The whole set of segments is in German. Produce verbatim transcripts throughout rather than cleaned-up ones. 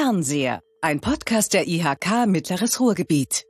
Fernseher, ein Podcast der I H K Mittleres Ruhrgebiet.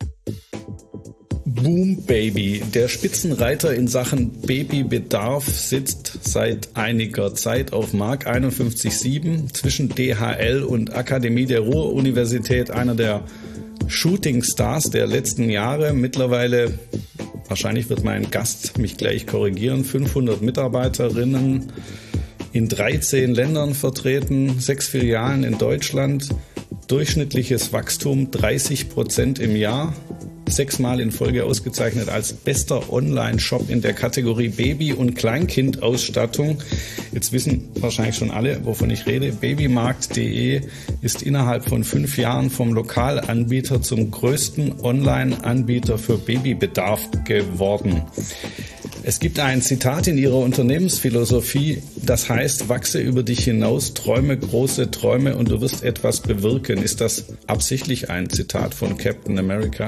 Boom Baby, der Spitzenreiter in Sachen Babybedarf, sitzt seit einiger Zeit auf Mark einundfünfzig Komma sieben zwischen D H L und Akademie der Ruhr-Universität, einer der Shooting-Stars der letzten Jahre. Mittlerweile, wahrscheinlich wird mein Gast mich gleich korrigieren, fünfhundert Mitarbeiterinnen in dreizehn Ländern vertreten, sechs Filialen in Deutschland, durchschnittliches Wachstum dreißig Prozent im Jahr, sechsmal in Folge ausgezeichnet als bester Online-Shop in der Kategorie Baby- und Kleinkindausstattung. Jetzt wissen wahrscheinlich schon alle, wovon ich rede. Babymarkt punkt de ist innerhalb von fünf Jahren vom Lokalanbieter zum größten Online-Anbieter für Babybedarf geworden. Es gibt ein Zitat in Ihrer Unternehmensphilosophie, das heißt, wachse über dich hinaus, träume große Träume und du wirst etwas bewirken. Ist das absichtlich ein Zitat von Captain America?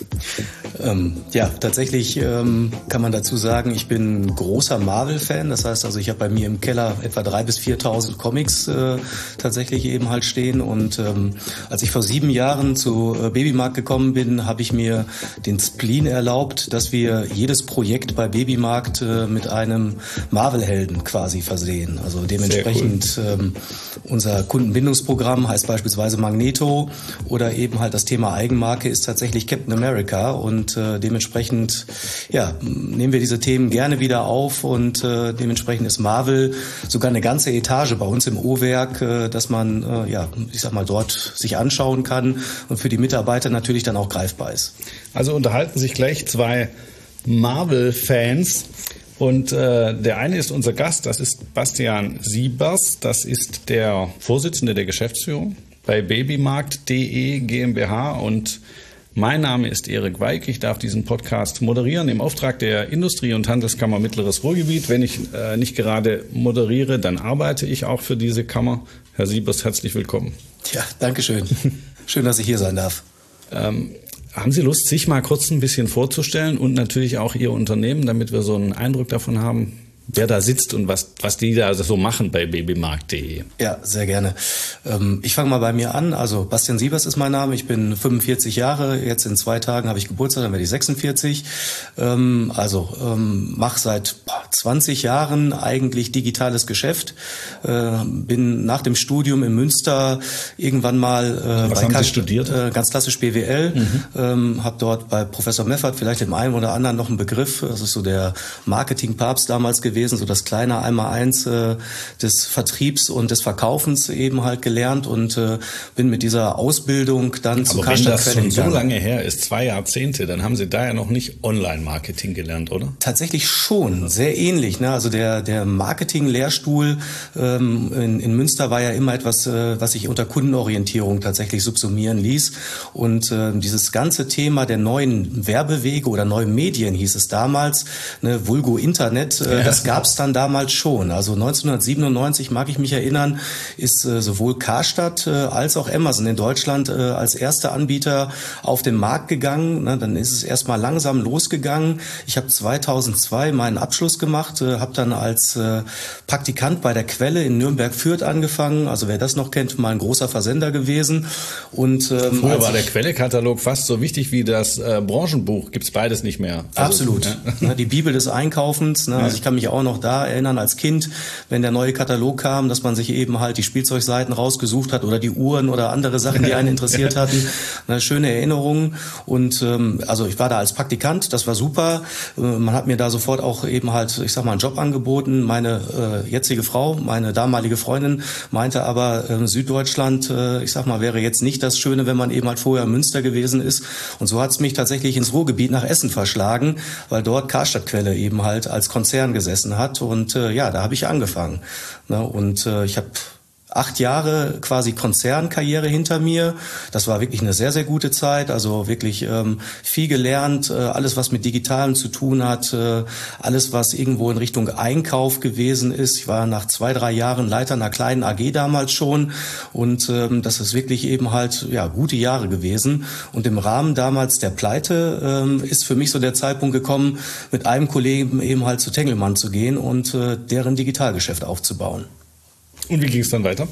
Ähm, ja, tatsächlich ähm, kann man dazu sagen, ich bin großer Marvel-Fan. Das heißt also, ich habe bei mir im Keller etwa dreitausend bis viertausend Comics äh, tatsächlich eben halt stehen. Und ähm, als ich vor sieben Jahren zu äh, Babymarkt gekommen bin, habe ich mir den Spleen erlaubt, dass wir jedes Projekt bei Babymarkt äh, mit einem Marvel-Helden quasi versehen. Also dementsprechend cool. ähm, unser Kundenbindungsprogramm heißt beispielsweise Magneto oder eben halt das Thema Eigenmarke ist tatsächlich Captain America und äh, dementsprechend ja, nehmen wir diese Themen gerne wieder auf und äh, dementsprechend ist Marvel sogar eine ganze Etage bei uns im O-Werk, äh, dass man äh, ja, ich sag mal dort sich anschauen kann und für die Mitarbeiter natürlich dann auch greifbar ist. Also unterhalten sich gleich zwei Marvel-Fans und äh, der eine ist unser Gast, das ist Bastian Siebers, das ist der Vorsitzende der Geschäftsführung bei Babymarkt punkt de GmbH und mein Name ist Erik Weig, ich darf diesen Podcast moderieren im Auftrag der Industrie- und Handelskammer Mittleres Ruhrgebiet. Wenn ich äh, nicht gerade moderiere, dann arbeite ich auch für diese Kammer. Herr Siebers, herzlich willkommen. Ja, danke schön. Schön, dass ich hier sein darf. Ähm, Haben Sie Lust, sich mal kurz ein bisschen vorzustellen und natürlich auch Ihr Unternehmen, damit wir so einen Eindruck davon haben, wer da sitzt und was, was die da so machen bei Babymarkt punkt de? Ja, sehr gerne. Ähm, ich fange mal bei mir an. Also Bastian Siebers ist mein Name. Ich bin fünfundvierzig Jahre. Jetzt in zwei Tagen habe ich Geburtstag, dann werde ich sechsundvierzig. Ähm, also ähm, mache seit zwanzig Jahren eigentlich digitales Geschäft. Äh, bin nach dem Studium in Münster irgendwann mal... Äh, was bei haben K- Sie studiert? Äh, ganz klassisch B W L. Mhm. Ähm, habe dort bei Professor Meffert vielleicht dem einen oder anderen noch einen Begriff. Das ist so der Marketingpapst damals gewesen. gewesen, so das kleine Einmaleins äh, des Vertriebs und des Verkaufens eben halt gelernt und äh, bin mit dieser Ausbildung dann zu Karstadt Quelle gegangen. Wenn das schon so lange her ist, zwei Jahrzehnte, dann haben Sie da ja noch nicht Online-Marketing gelernt, oder? Tatsächlich schon, sehr ähnlich. Ne? Also der der Marketing-Lehrstuhl ähm, in, in Münster war ja immer etwas, äh, was sich unter Kundenorientierung tatsächlich subsumieren ließ und äh, dieses ganze Thema der neuen Werbewege oder neuen Medien hieß es damals, ne, Vulgo Internet, äh, ja. Das gab es dann damals schon. Also neunzehnhundertsiebenundneunzig, mag ich mich erinnern, ist äh, sowohl Karstadt äh, als auch Amazon in Deutschland äh, als erster Anbieter auf den Markt gegangen. Ne, dann ist es erstmal langsam losgegangen. Ich habe zweitausendzwei meinen Abschluss gemacht, äh, habe dann als äh, Praktikant bei der Quelle in Nürnberg-Fürth angefangen. Also wer das noch kennt, mal ein großer Versender gewesen. Und ähm, früher war der Quelle-Katalog fast so wichtig wie das äh, Branchenbuch. Gibt's beides nicht mehr. Also, absolut. Ja. Die Bibel des Einkaufens. Ne, also ich kann mich auch noch da erinnern als Kind, wenn der neue Katalog kam, dass man sich eben halt die Spielzeugseiten rausgesucht hat oder die Uhren oder andere Sachen, die einen interessiert hatten. Eine schöne Erinnerung. Und ähm, also ich war da als Praktikant, das war super. Äh, man hat mir da sofort auch eben halt, ich sag mal, einen Job angeboten. Meine äh, jetzige Frau, meine damalige Freundin, meinte aber, äh, Süddeutschland, äh, ich sag mal, wäre jetzt nicht das Schöne, wenn man eben halt vorher in Münster gewesen ist. Und so hat es mich tatsächlich ins Ruhrgebiet nach Essen verschlagen, weil dort Karstadt-Quelle eben halt als Konzern gesessen hat und äh, ja, da habe ich angefangen. Ne? Und äh, ich habe acht Jahre quasi Konzernkarriere hinter mir. Das war wirklich eine sehr, sehr gute Zeit. Also wirklich ähm, viel gelernt, äh, alles, was mit Digitalem zu tun hat, äh, alles, was irgendwo in Richtung Einkauf gewesen ist. Ich war nach zwei, drei Jahren Leiter einer kleinen A G damals schon und ähm, das ist wirklich eben halt ja gute Jahre gewesen. Und im Rahmen damals der Pleite ähm, ist für mich so der Zeitpunkt gekommen, mit einem Kollegen eben halt zu Tengelmann zu gehen und äh, deren Digitalgeschäft aufzubauen. Und wie ging es dann weiter?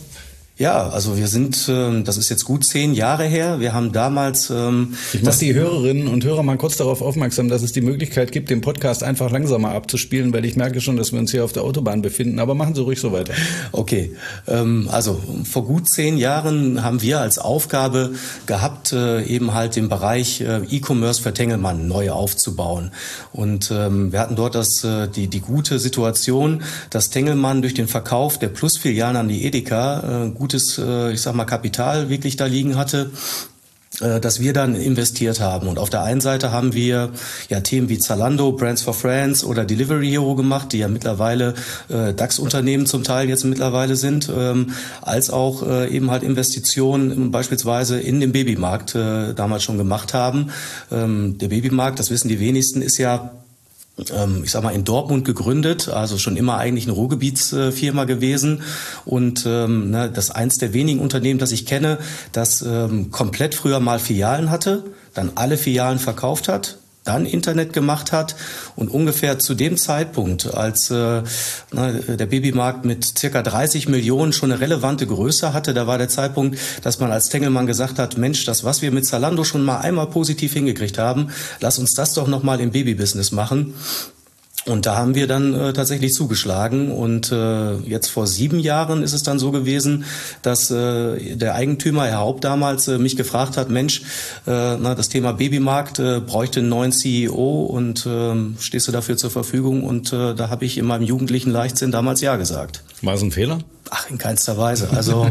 Ja, also wir sind, das ist jetzt gut zehn Jahre her. Wir haben damals... Ich mache die Hörerinnen und Hörer mal kurz darauf aufmerksam, dass es die Möglichkeit gibt, den Podcast einfach langsamer abzuspielen, weil ich merke schon, dass wir uns hier auf der Autobahn befinden. Aber machen Sie ruhig so weiter. Okay, also vor gut zehn Jahren haben wir als Aufgabe gehabt, eben halt den Bereich E-Commerce für Tengelmann neu aufzubauen. Und wir hatten dort das, die, die gute Situation, dass Tengelmann durch den Verkauf der Plus-Filialen an die Edeka gutes, ich sag mal, Kapital wirklich da liegen hatte, dass wir dann investiert haben. Und auf der einen Seite haben wir ja Themen wie Zalando, Brands for Friends oder Delivery Hero gemacht, die ja mittlerweile äh, DAX-Unternehmen zum Teil jetzt mittlerweile sind, ähm, als auch äh, eben halt Investitionen beispielsweise in den Babymarkt äh, damals schon gemacht haben. Ähm, der Babymarkt, das wissen die wenigsten, ist ja ich sag mal, in Dortmund gegründet, also schon immer eigentlich eine Ruhrgebietsfirma gewesen und ähm, ne, das eins der wenigen Unternehmen, das ich kenne, das ähm, komplett früher mal Filialen hatte, dann alle Filialen verkauft hat, dann Internet gemacht hat und ungefähr zu dem Zeitpunkt, als äh, na, der Babymarkt mit circa dreißig Millionen schon eine relevante Größe hatte, da war der Zeitpunkt, dass man als Tengelmann gesagt hat, Mensch, das, was wir mit Zalando schon mal einmal positiv hingekriegt haben, lass uns das doch nochmal im Babybusiness machen. Und da haben wir dann äh, tatsächlich zugeschlagen und äh, jetzt vor sieben Jahren ist es dann so gewesen, dass äh, der Eigentümer, Herr Haupt damals, äh, mich gefragt hat, Mensch, äh, na, das Thema Babymarkt äh, bräuchte einen neuen C E O und äh, stehst du dafür zur Verfügung? Und äh, da habe ich in meinem jugendlichen Leichtsinn damals Ja gesagt. War es ein Fehler? Ach, in keinster Weise. Also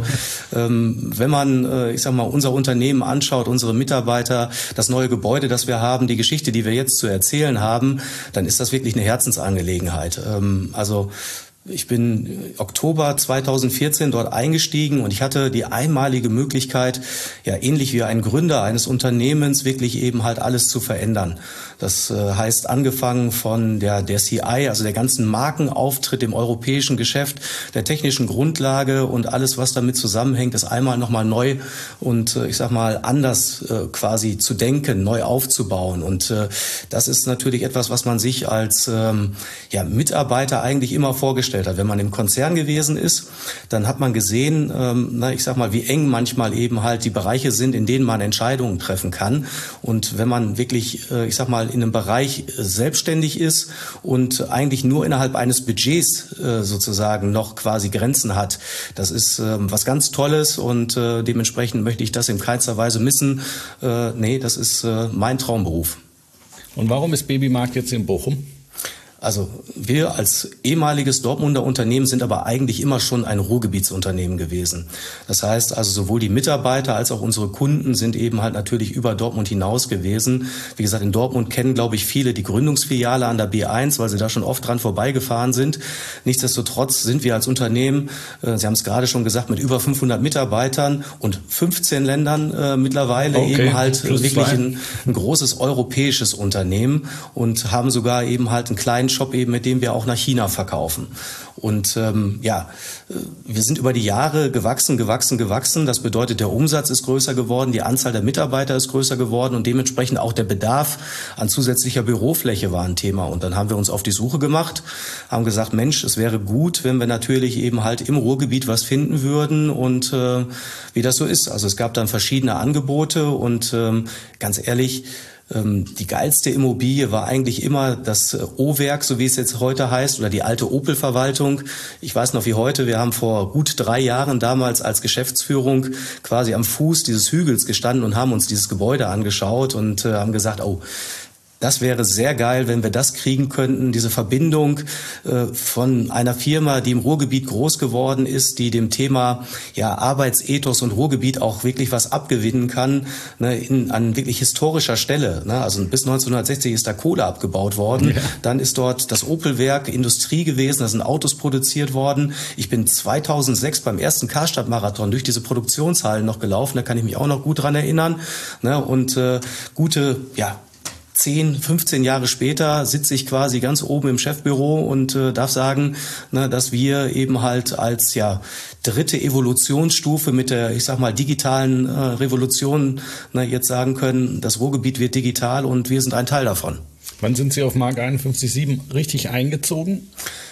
ähm, wenn man, äh, ich sag mal, unser Unternehmen anschaut, unsere Mitarbeiter, das neue Gebäude, das wir haben, die Geschichte, die wir jetzt zu erzählen haben, dann ist das wirklich eine Herzensangelegenheit. Ähm, also ich bin Oktober zweitausendvierzehn dort eingestiegen und ich hatte die einmalige Möglichkeit, ja ähnlich wie ein Gründer eines Unternehmens, wirklich eben halt alles zu verändern. Das äh, heißt, angefangen von der, der C I, also der ganzen Markenauftritt im europäischen Geschäft, der technischen Grundlage und alles, was damit zusammenhängt, ist einmal nochmal neu und äh, ich sag mal anders äh, quasi zu denken, neu aufzubauen. Und äh, das ist natürlich etwas, was man sich als ähm, ja, Mitarbeiter eigentlich immer vorgestellt hat. Wenn man im Konzern gewesen ist, dann hat man gesehen, ähm, na, ich sag mal, wie eng manchmal eben halt die Bereiche sind, in denen man Entscheidungen treffen kann. Und wenn man wirklich, äh, ich sag mal, in einem Bereich äh, selbstständig ist und eigentlich nur innerhalb eines Budgets äh, sozusagen noch quasi Grenzen hat, das ist äh, was ganz Tolles und äh, dementsprechend möchte ich das in keinster Weise missen. Äh, nee, das ist äh, mein Traumberuf. Und warum ist Babymarkt jetzt in Bochum? Also wir als ehemaliges Dortmunder Unternehmen sind aber eigentlich immer schon ein Ruhrgebietsunternehmen gewesen. Das heißt also sowohl die Mitarbeiter als auch unsere Kunden sind eben halt natürlich über Dortmund hinaus gewesen. Wie gesagt, in Dortmund kennen, glaube ich, viele die Gründungsfiliale an der B eins, weil sie da schon oft dran vorbeigefahren sind. Nichtsdestotrotz sind wir als Unternehmen, äh, Sie haben es gerade schon gesagt, mit über fünfhundert Mitarbeitern und fünfzehn Ländern äh, mittlerweile okay, eben halt wirklich ein, ein großes europäisches Unternehmen und haben sogar eben halt einen kleinen Shop eben, mit dem wir auch nach China verkaufen. Und ähm, ja, wir sind über die Jahre gewachsen, gewachsen, gewachsen. Das bedeutet, der Umsatz ist größer geworden, die Anzahl der Mitarbeiter ist größer geworden und dementsprechend auch der Bedarf an zusätzlicher Bürofläche war ein Thema. Und dann haben wir uns auf die Suche gemacht, haben gesagt, Mensch, es wäre gut, wenn wir natürlich eben halt im Ruhrgebiet was finden würden und äh, wie das so ist. Also es gab dann verschiedene Angebote und ähm, ganz ehrlich, die geilste Immobilie war eigentlich immer das O-Werk, so wie es jetzt heute heißt, oder die alte Opel-Verwaltung. Ich weiß noch wie heute, wir haben vor gut drei Jahren damals als Geschäftsführung quasi am Fuß dieses Hügels gestanden und haben uns dieses Gebäude angeschaut und äh, haben gesagt, oh, das wäre sehr geil, wenn wir das kriegen könnten, diese Verbindung äh, von einer Firma, die im Ruhrgebiet groß geworden ist, die dem Thema ja Arbeitsethos und Ruhrgebiet auch wirklich was abgewinnen kann, ne, in, an wirklich historischer Stelle. Ne? Also bis neunzehnhundertsechzig ist da Kohle abgebaut worden. Ja. Dann ist dort das Opelwerk Industrie gewesen, da sind Autos produziert worden. Ich bin zweitausendsechs beim ersten Karstadt-Marathon durch diese Produktionshallen noch gelaufen, da kann ich mich auch noch gut dran erinnern. Ne? Und äh, gute, ja, zehn, fünfzehn Jahre später sitze ich quasi ganz oben im Chefbüro und äh, darf sagen, ne, dass wir eben halt als ja dritte Evolutionsstufe mit der, ich sag mal, digitalen äh, Revolution ne, jetzt sagen können, das Ruhrgebiet wird digital und wir sind ein Teil davon. Wann sind Sie auf Mark einundfünfzig Komma sieben richtig eingezogen?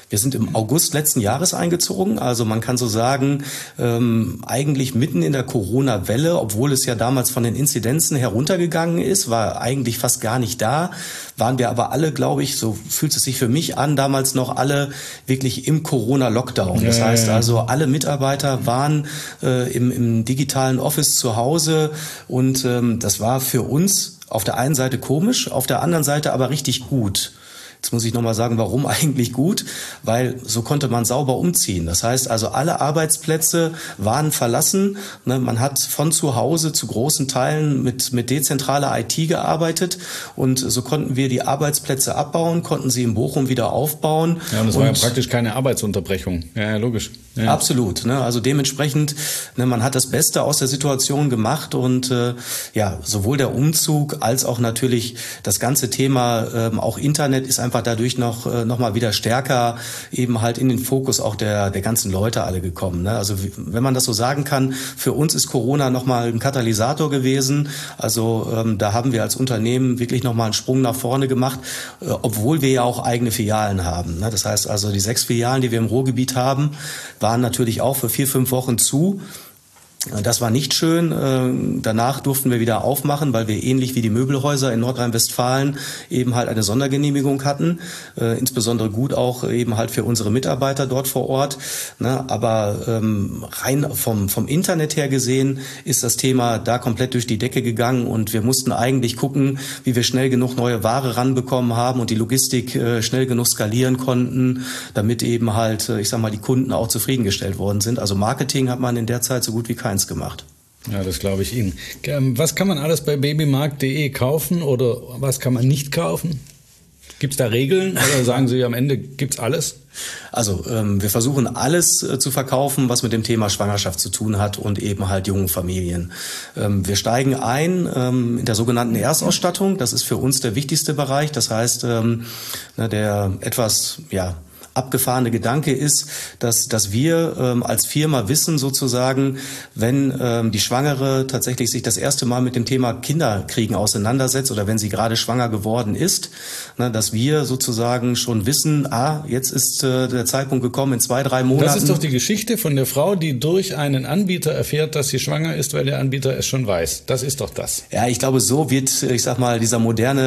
Wir sind im August letzten Jahres eingezogen, also man kann so sagen, ähm, eigentlich mitten in der Corona-Welle, obwohl es ja damals von den Inzidenzen heruntergegangen ist, war eigentlich fast gar nicht da, waren wir aber alle, glaube ich, so fühlt es sich für mich an, damals noch alle wirklich im Corona-Lockdown. Das heißt ja, ja. also, alle Mitarbeiter waren äh, im, im digitalen Office zu Hause und ähm, das war für uns auf der einen Seite komisch, auf der anderen Seite aber richtig gut. Jetzt muss ich nochmal sagen, warum eigentlich gut? Weil so konnte man sauber umziehen. Das heißt also, alle Arbeitsplätze waren verlassen. Man hat von zu Hause zu großen Teilen mit, mit dezentraler I T gearbeitet. Und so konnten wir die Arbeitsplätze abbauen, konnten sie in Bochum wieder aufbauen. Ja, und das war ja praktisch keine Arbeitsunterbrechung. Ja, logisch. Ja. Absolut. Ne? Also dementsprechend, ne, man hat das Beste aus der Situation gemacht und äh, ja, sowohl der Umzug als auch natürlich das ganze Thema, ähm, auch Internet ist einfach dadurch noch äh, noch mal wieder stärker eben halt in den Fokus auch der der ganzen Leute alle gekommen. Ne? Also wenn man das so sagen kann, für uns ist Corona noch mal ein Katalysator gewesen. Also ähm, da haben wir als Unternehmen wirklich noch mal einen Sprung nach vorne gemacht, äh, obwohl wir ja auch eigene Filialen haben. Ne? Das heißt also, die sechs Filialen, die wir im Ruhrgebiet haben, waren natürlich auch für vier, fünf Wochen zu. Das war nicht schön. Danach durften wir wieder aufmachen, weil wir ähnlich wie die Möbelhäuser in Nordrhein-Westfalen eben halt eine Sondergenehmigung hatten. Insbesondere gut auch eben halt für unsere Mitarbeiter dort vor Ort. Aber rein vom, vom Internet her gesehen ist das Thema da komplett durch die Decke gegangen und wir mussten eigentlich gucken, wie wir schnell genug neue Ware ranbekommen haben und die Logistik schnell genug skalieren konnten, damit eben halt, ich sag mal, die Kunden auch zufriedengestellt worden sind. Also Marketing hat man in der Zeit so gut wie keins gemacht. Ja, das glaube ich Ihnen. Was kann man alles bei babymarkt punkt de kaufen oder was kann man nicht kaufen? Gibt es da Regeln oder sagen Sie, am Ende gibt's alles? Also ähm, wir versuchen alles äh, zu verkaufen, was mit dem Thema Schwangerschaft zu tun hat und eben halt jungen Familien. Ähm, wir steigen ein ähm, in der sogenannten Erstausstattung. Das ist für uns der wichtigste Bereich. Das heißt, ähm, der etwas, ja, abgefahrene Gedanke ist, dass, dass wir ähm, als Firma wissen sozusagen, wenn ähm, die Schwangere tatsächlich sich das erste Mal mit dem Thema Kinderkriegen auseinandersetzt oder wenn sie gerade schwanger geworden ist, ne, dass wir sozusagen schon wissen, ah, jetzt ist äh, der Zeitpunkt gekommen in zwei, drei Monaten. Das ist doch die Geschichte von der Frau, die durch einen Anbieter erfährt, dass sie schwanger ist, weil der Anbieter es schon weiß. Das ist doch das. Ja, ich glaube, so wird, ich sag mal, dieser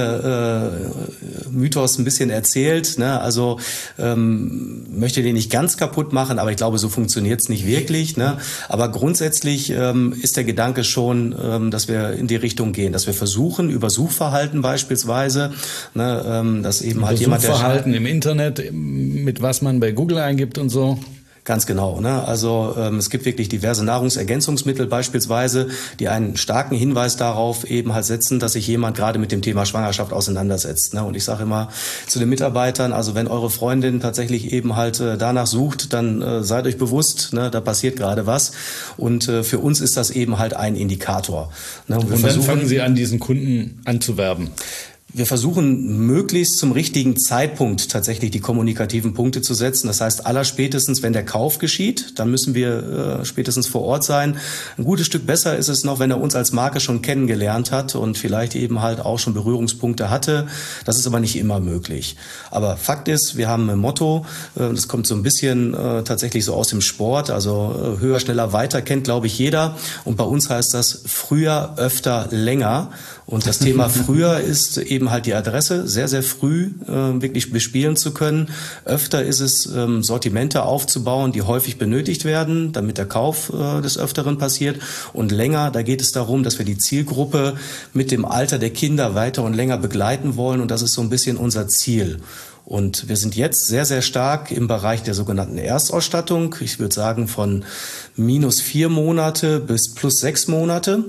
moderne äh, Mythos ein bisschen erzählt. Ne? Also ähm, möchte den nicht ganz kaputt machen, aber ich glaube, so funktioniert es nicht wirklich. Ne? Aber grundsätzlich ähm, ist der Gedanke schon, ähm, dass wir in die Richtung gehen, dass wir versuchen, über Suchverhalten beispielsweise, ne, ähm, dass eben über halt jemand, der Suchverhalten im Internet, mit was man bei Google eingibt und so. Ganz genau. Ne? Also ähm, es gibt wirklich diverse Nahrungsergänzungsmittel beispielsweise, die einen starken Hinweis darauf eben halt setzen, dass sich jemand gerade mit dem Thema Schwangerschaft auseinandersetzt. Ne? Und ich sage immer zu den Mitarbeitern, also wenn eure Freundin tatsächlich eben halt äh, danach sucht, dann äh, seid euch bewusst, ne, da passiert gerade was. Und äh, für uns ist das eben halt ein Indikator. Ne? Und, wir Und dann versuchen, fangen Sie an, diesen Kunden anzuwerben. Wir versuchen möglichst zum richtigen Zeitpunkt tatsächlich die kommunikativen Punkte zu setzen. Das heißt, allerspätestens, wenn der Kauf geschieht, dann müssen wir äh, spätestens vor Ort sein. Ein gutes Stück besser ist es noch, wenn er uns als Marke schon kennengelernt hat und vielleicht eben halt auch schon Berührungspunkte hatte. Das ist aber nicht immer möglich. Aber Fakt ist, wir haben ein Motto, äh, das kommt so ein bisschen äh, tatsächlich so aus dem Sport, also äh, höher, schneller, weiter kennt, glaube ich, jeder. Und bei uns heißt das früher, öfter, länger. Und das Thema früher ist eben halt die Adresse, sehr, sehr früh äh, wirklich bespielen zu können. Öfter ist es, ähm, Sortimente aufzubauen, die häufig benötigt werden, damit der Kauf äh, des Öfteren passiert. Und länger, da geht es darum, dass wir die Zielgruppe mit dem Alter der Kinder weiter und länger begleiten wollen. Und das ist so ein bisschen unser Ziel. Und wir sind jetzt sehr, sehr stark im Bereich der sogenannten Erstausstattung. Ich würde sagen von minus vier Monate bis plus sechs Monate.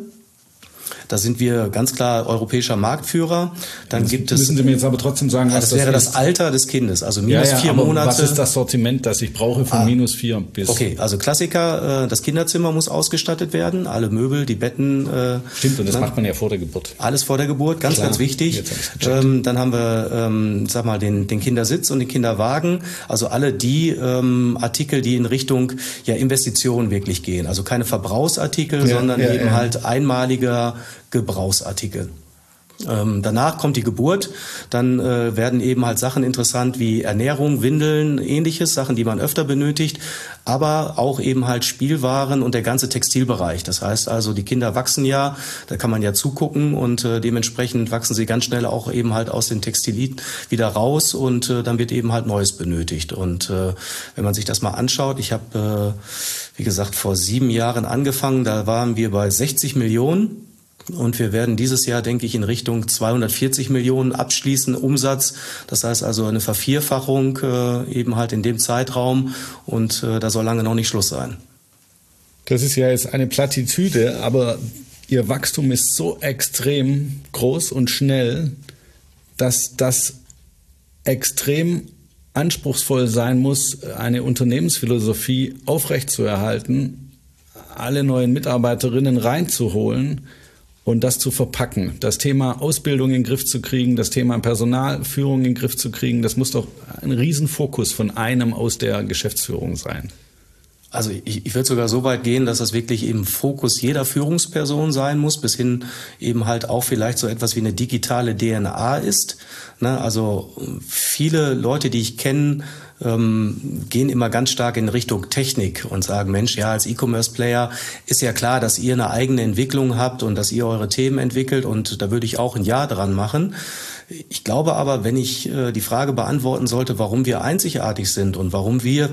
Da sind wir ganz klar europäischer Marktführer. Dann das gibt es. Müssen Sie mir jetzt aber trotzdem sagen, was das, das wäre ist. Das Alter des Kindes, also minus ja, ja, vier Monate. Was ist das Sortiment, das ich brauche von ah, minus vier bis? Okay, also Klassiker: Das Kinderzimmer muss ausgestattet werden, alle Möbel, die Betten. Äh, Stimmt, und das ne? macht man ja vor der Geburt. Alles vor der Geburt, ganz, klar, ganz wichtig. Ähm, dann haben wir, ähm, sag mal, den den Kindersitz und den Kinderwagen. Also alle die ähm, Artikel, die in Richtung ja Investitionen wirklich gehen. Also keine Verbrauchsartikel, ja, sondern ja, eben ja. halt einmaliger Gebrauchsartikel. Ähm, danach kommt die Geburt, dann äh, werden eben halt Sachen interessant wie Ernährung, Windeln, ähnliches, Sachen, die man öfter benötigt, aber auch eben halt Spielwaren und der ganze Textilbereich. Das heißt also, die Kinder wachsen ja, da kann man ja zugucken und äh, dementsprechend wachsen sie ganz schnell auch eben halt aus den Textilien wieder raus und äh, dann wird eben halt Neues benötigt. Und äh, wenn man sich das mal anschaut, ich habe, äh, wie gesagt, vor sieben Jahren angefangen, da waren wir bei sechzig Millionen. Und wir werden dieses Jahr, denke ich, in Richtung zweihundertvierzig Millionen abschließen, Umsatz. Das heißt also eine Vervierfachung äh, eben halt in dem Zeitraum. Und äh, da soll lange noch nicht Schluss sein. Das ist ja jetzt eine Plattitüde, aber Ihr Wachstum ist so extrem groß und schnell, dass das extrem anspruchsvoll sein muss, eine Unternehmensphilosophie aufrechtzuerhalten, alle neuen Mitarbeiterinnen reinzuholen und das zu verpacken. Das Thema Ausbildung in den Griff zu kriegen, das Thema Personalführung in den Griff zu kriegen, das muss doch ein Riesenfokus von einem aus der Geschäftsführung sein. Also ich, ich würde sogar so weit gehen, dass das wirklich eben Fokus jeder Führungsperson sein muss, bis hin eben halt auch vielleicht so etwas wie eine digitale D N A ist. Ne? Also viele Leute, die ich kenne, ähm, gehen immer ganz stark in Richtung Technik und sagen, Mensch, ja, als E-Commerce-Player ist ja klar, dass ihr eine eigene Entwicklung habt und dass ihr eure Themen entwickelt und da würde ich auch ein Ja dran machen. Ich glaube aber, wenn ich äh, die Frage beantworten sollte, warum wir einzigartig sind und warum wir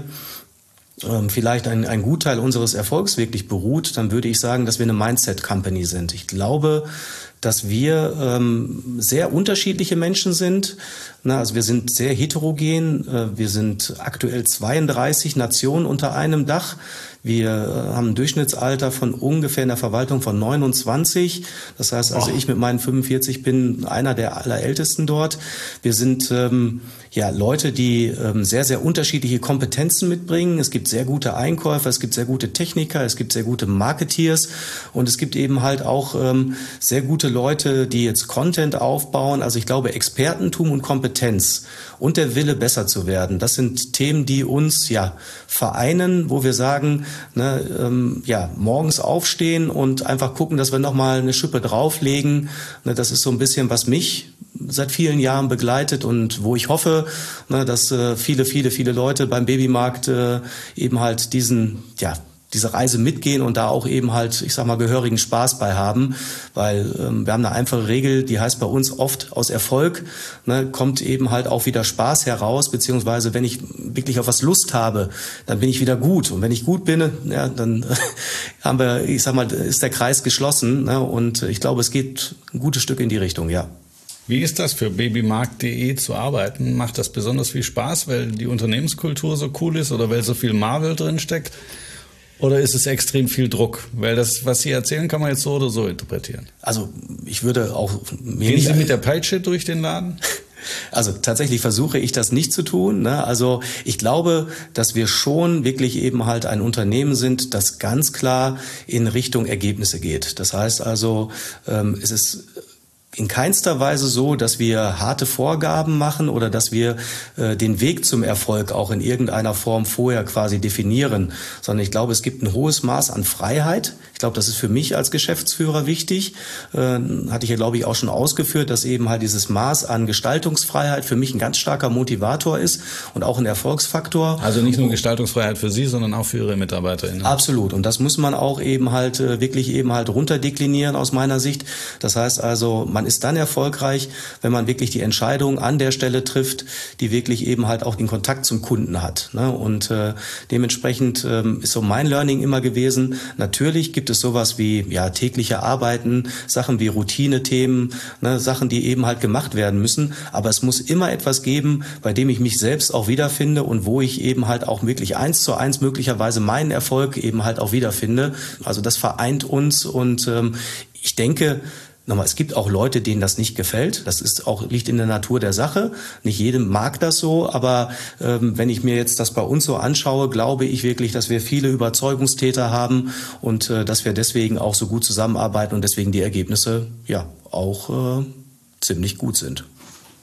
vielleicht ein, ein Gutteil unseres Erfolgs wirklich beruht, dann würde ich sagen, dass wir eine Mindset-Company sind. Ich glaube, dass wir ähm, sehr unterschiedliche Menschen sind. Na, also wir sind sehr heterogen. Äh, wir sind aktuell zweiunddreißig Nationen unter einem Dach. Wir äh, haben ein Durchschnittsalter von ungefähr in der Verwaltung von neunundzwanzig. Das heißt also, oh. ich mit meinen fünfundvierzig bin einer der allerältesten dort. Wir sind ähm, ja Leute, die ähm, sehr, sehr unterschiedliche Kompetenzen mitbringen. Es gibt sehr gute Einkäufer, es gibt sehr gute Techniker, es gibt sehr gute Marketeers und es gibt eben halt auch ähm, sehr gute Leute, die jetzt Content aufbauen. Also ich glaube, Expertentum und Kompetenz und der Wille, besser zu werden, das sind Themen, die uns ja vereinen, wo wir sagen, ne, ähm, ja, morgens aufstehen und einfach gucken, dass wir nochmal eine Schippe drauflegen. Ne, das ist so ein bisschen, was mich seit vielen Jahren begleitet und wo ich hoffe, ne, dass äh, viele, viele, viele Leute beim Babymarkt äh, eben halt diesen, ja, diese Reise mitgehen und da auch eben halt, ich sag mal, gehörigen Spaß bei haben, weil ähm, wir haben eine einfache Regel, die heißt bei uns oft aus Erfolg, ne, kommt eben halt auch wieder Spaß heraus, beziehungsweise wenn ich wirklich auf was Lust habe, dann bin ich wieder gut und wenn ich gut bin, ja, dann haben wir, ich sag mal, ist der Kreis geschlossen, ne, und ich glaube, es geht ein gutes Stück in die Richtung, ja. Wie ist das für babymarkt punkt de zu arbeiten? Macht das besonders viel Spaß, weil die Unternehmenskultur so cool ist oder weil so viel Marvel drin steckt? Oder ist es extrem viel Druck? Weil das, was Sie erzählen, kann man jetzt so oder so interpretieren. Also ich würde auch... Gehen Sie mit der Peitsche durch den Laden? Also tatsächlich versuche ich das nicht zu tun. Ne? Also ich glaube, dass wir schon wirklich eben halt ein Unternehmen sind, das ganz klar in Richtung Ergebnisse geht. Das heißt also, ähm, es ist in keinster Weise so, dass wir harte Vorgaben machen oder dass wir äh, den Weg zum Erfolg auch in irgendeiner Form vorher quasi definieren, sondern ich glaube, es gibt ein hohes Maß an Freiheit. Ich glaube, das ist für mich als Geschäftsführer wichtig. Äh, hatte ich ja, glaube ich, auch schon ausgeführt, dass eben halt dieses Maß an Gestaltungsfreiheit für mich ein ganz starker Motivator ist und auch ein Erfolgsfaktor. Also nicht nur Gestaltungsfreiheit für Sie, sondern auch für Ihre MitarbeiterInnen. Absolut. Und das muss man auch eben halt äh, wirklich eben halt runterdeklinieren aus meiner Sicht. Das heißt also, man ist dann erfolgreich, wenn man wirklich die Entscheidung an der Stelle trifft, die wirklich eben halt auch den Kontakt zum Kunden hat. Ne? Und äh, dementsprechend ähm, ist so mein Learning immer gewesen, natürlich gibt es sowas wie ja tägliche Arbeiten, Sachen wie Routine-Themen, ne, Sachen, die eben halt gemacht werden müssen, aber es muss immer etwas geben, bei dem ich mich selbst auch wiederfinde und wo ich eben halt auch wirklich eins zu eins möglicherweise meinen Erfolg eben halt auch wiederfinde. Also das vereint uns und ähm, ich denke, nochmal, es gibt auch Leute, denen das nicht gefällt. Das ist auch, liegt in der Natur der Sache. Nicht jedem mag das so, aber ähm, wenn ich mir jetzt das bei uns so anschaue, glaube ich wirklich, dass wir viele Überzeugungstäter haben und äh, dass wir deswegen auch so gut zusammenarbeiten und deswegen die Ergebnisse ja auch äh, ziemlich gut sind.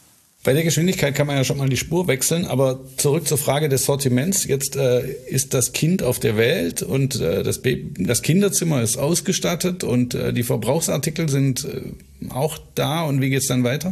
Bei der Geschwindigkeit kann man ja schon mal die Spur wechseln, aber zurück zur Frage des Sortiments. Jetzt äh, ist das Kind auf der Welt und äh, das, Baby, das Kinderzimmer ist ausgestattet und äh, die Verbrauchsartikel sind äh, auch da. Und wie geht's dann weiter?